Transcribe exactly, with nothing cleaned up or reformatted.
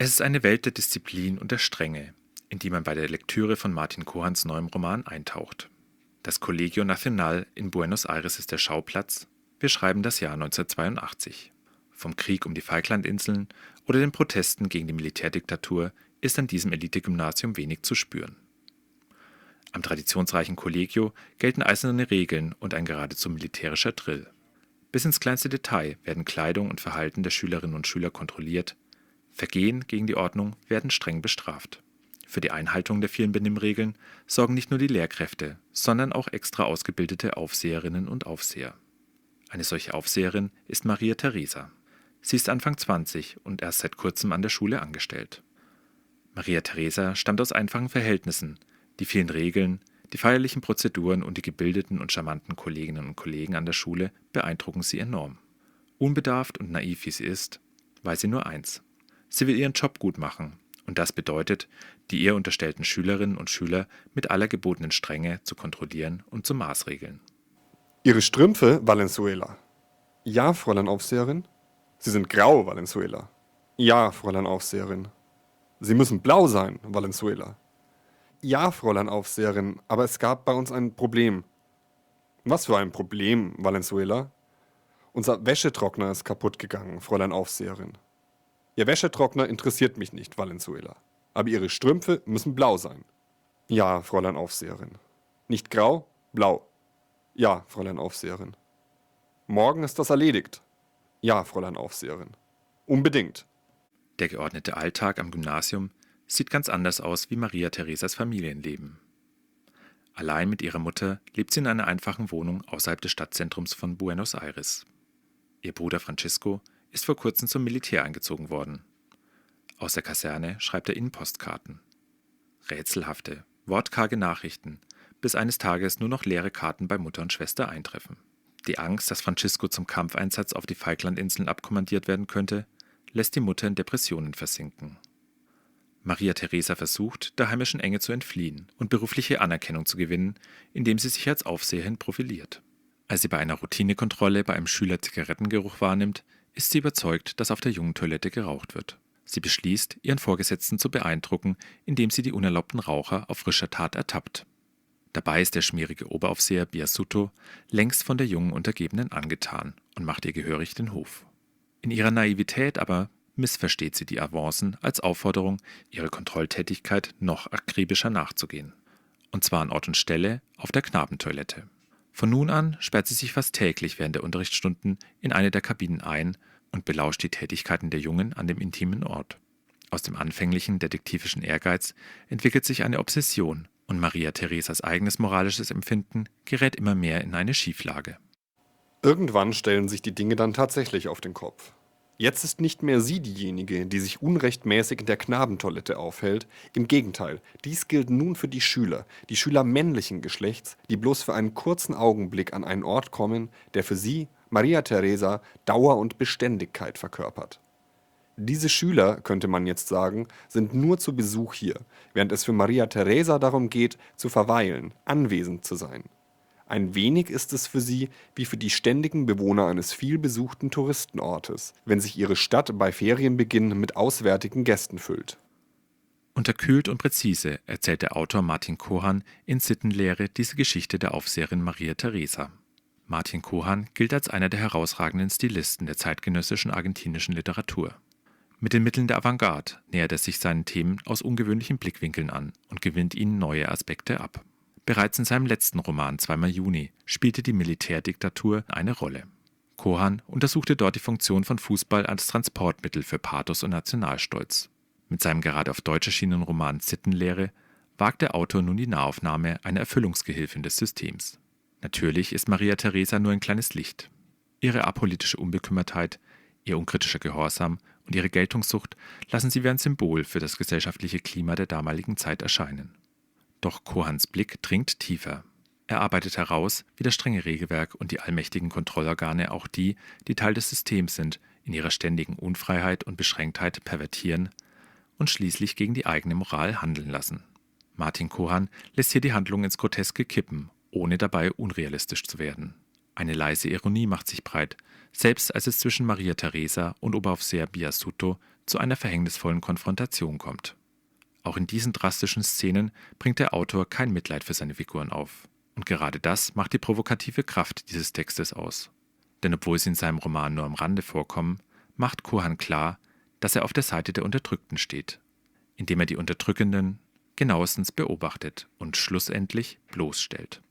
Es ist eine Welt der Disziplin und der Strenge, in die man bei der Lektüre von Martin Kohans neuem Roman eintaucht. Das Colegio Nacional in Buenos Aires ist der Schauplatz. Wir schreiben das Jahr neunzehnhundertzweiundachtzig. Vom Krieg um die Falklandinseln oder den Protesten gegen die Militärdiktatur ist an diesem Elitegymnasium wenig zu spüren. Am traditionsreichen Collegio gelten eiserne Regeln und ein geradezu militärischer Drill. Bis ins kleinste Detail werden Kleidung und Verhalten der Schülerinnen und Schüler kontrolliert. Vergehen gegen die Ordnung werden streng bestraft. Für die Einhaltung der vielen Benimmregeln sorgen nicht nur die Lehrkräfte, sondern auch extra ausgebildete Aufseherinnen und Aufseher. Eine solche Aufseherin ist Maria Teresa. Sie ist Anfang zwanzig und erst seit kurzem an der Schule angestellt. Maria Teresa stammt aus einfachen Verhältnissen. Die vielen Regeln, die feierlichen Prozeduren und die gebildeten und charmanten Kolleginnen und Kollegen an der Schule beeindrucken sie enorm. Unbedarft und naiv wie sie ist, weiß sie nur eins: Sie will ihren Job gut machen, und das bedeutet, die ihr unterstellten Schülerinnen und Schüler mit aller gebotenen Strenge zu kontrollieren und zu maßregeln. Ihre Strümpfe, Valenzuela. Ja, Fräulein Aufseherin. Sie sind grau, Valenzuela. Ja, Fräulein Aufseherin. Sie müssen blau sein, Valenzuela. Ja, Fräulein Aufseherin, aber es gab bei uns ein Problem. Was für ein Problem, Valenzuela? Unser Wäschetrockner ist kaputt gegangen, Fräulein Aufseherin. Ihr Wäschetrockner interessiert mich nicht, Valenzuela. Aber Ihre Strümpfe müssen blau sein. Ja, Fräulein Aufseherin. Nicht grau, blau. Ja, Fräulein Aufseherin. Morgen ist das erledigt. Ja, Fräulein Aufseherin. Unbedingt. Der geordnete Alltag am Gymnasium sieht ganz anders aus wie Maria Theresas Familienleben. Allein mit ihrer Mutter lebt sie in einer einfachen Wohnung außerhalb des Stadtzentrums von Buenos Aires. Ihr Bruder Francisco ist vor kurzem zum Militär eingezogen worden. Aus der Kaserne schreibt er ihnen Postkarten. Rätselhafte, wortkarge Nachrichten, bis eines Tages nur noch leere Karten bei Mutter und Schwester eintreffen. Die Angst, dass Francisco zum Kampfeinsatz auf die Falklandinseln abkommandiert werden könnte, lässt die Mutter in Depressionen versinken. Maria Teresa versucht, der heimischen Enge zu entfliehen und berufliche Anerkennung zu gewinnen, indem sie sich als Aufseherin profiliert. Als sie bei einer Routinekontrolle bei einem Schüler Zigarettengeruch wahrnimmt, ist sie überzeugt, dass auf der Jungentoilette geraucht wird. Sie beschließt, ihren Vorgesetzten zu beeindrucken, indem sie die unerlaubten Raucher auf frischer Tat ertappt. Dabei ist der schmierige Oberaufseher Biasuto längst von der jungen Untergebenen angetan und macht ihr gehörig den Hof. In ihrer Naivität aber missversteht sie die Avancen als Aufforderung, ihre Kontrolltätigkeit noch akribischer nachzugehen. Und zwar an Ort und Stelle auf der Knabentoilette. Von nun an sperrt sie sich fast täglich während der Unterrichtsstunden in eine der Kabinen ein und belauscht die Tätigkeiten der Jungen an dem intimen Ort. Aus dem anfänglichen detektivischen Ehrgeiz entwickelt sich eine Obsession und Maria Theresas eigenes moralisches Empfinden gerät immer mehr in eine Schieflage. Irgendwann stellen sich die Dinge dann tatsächlich auf den Kopf. Jetzt ist nicht mehr sie diejenige, die sich unrechtmäßig in der Knabentoilette aufhält. Im Gegenteil, dies gilt nun für die Schüler, die Schüler männlichen Geschlechts, die bloß für einen kurzen Augenblick an einen Ort kommen, der für sie, Maria Teresa, Dauer und Beständigkeit verkörpert. Diese Schüler, könnte man jetzt sagen, sind nur zu Besuch hier, während es für Maria Teresa darum geht, zu verweilen, anwesend zu sein. Ein wenig ist es für sie wie für die ständigen Bewohner eines vielbesuchten Touristenortes, wenn sich ihre Stadt bei Ferienbeginn mit auswärtigen Gästen füllt. Unterkühlt und präzise erzählt der Autor Martin Kohan in Sittenlehre diese Geschichte der Aufseherin Maria Teresa. Martin Kohan gilt als einer der herausragenden Stilisten der zeitgenössischen argentinischen Literatur. Mit den Mitteln der Avantgarde nähert er sich seinen Themen aus ungewöhnlichen Blickwinkeln an und gewinnt ihnen neue Aspekte ab. Bereits in seinem letzten Roman Zweimal Juni spielte die Militärdiktatur eine Rolle. Kohan untersuchte dort die Funktion von Fußball als Transportmittel für Pathos und Nationalstolz. Mit seinem gerade auf Deutsch erschienenen Roman Sittenlehre wagt der Autor nun die Nahaufnahme einer Erfüllungsgehilfin des Systems. Natürlich ist Maria Teresa nur ein kleines Licht. Ihre apolitische Unbekümmertheit, ihr unkritischer Gehorsam und ihre Geltungssucht lassen sie wie ein Symbol für das gesellschaftliche Klima der damaligen Zeit erscheinen. Doch Kohans Blick dringt tiefer. Er arbeitet heraus, wie das strenge Regelwerk und die allmächtigen Kontrollorgane auch die, die Teil des Systems sind, in ihrer ständigen Unfreiheit und Beschränktheit pervertieren und schließlich gegen die eigene Moral handeln lassen. Martin Kohan lässt hier die Handlung ins Groteske kippen, ohne dabei unrealistisch zu werden. Eine leise Ironie macht sich breit, selbst als es zwischen Maria Teresa und Oberaufseher Biasuto zu einer verhängnisvollen Konfrontation kommt. Auch in diesen drastischen Szenen bringt der Autor kein Mitleid für seine Figuren auf. Und gerade das macht die provokative Kraft dieses Textes aus. Denn obwohl sie in seinem Roman nur am Rande vorkommen, macht Kohan klar, dass er auf der Seite der Unterdrückten steht, indem er die Unterdrückenden genauestens beobachtet und schlussendlich bloßstellt.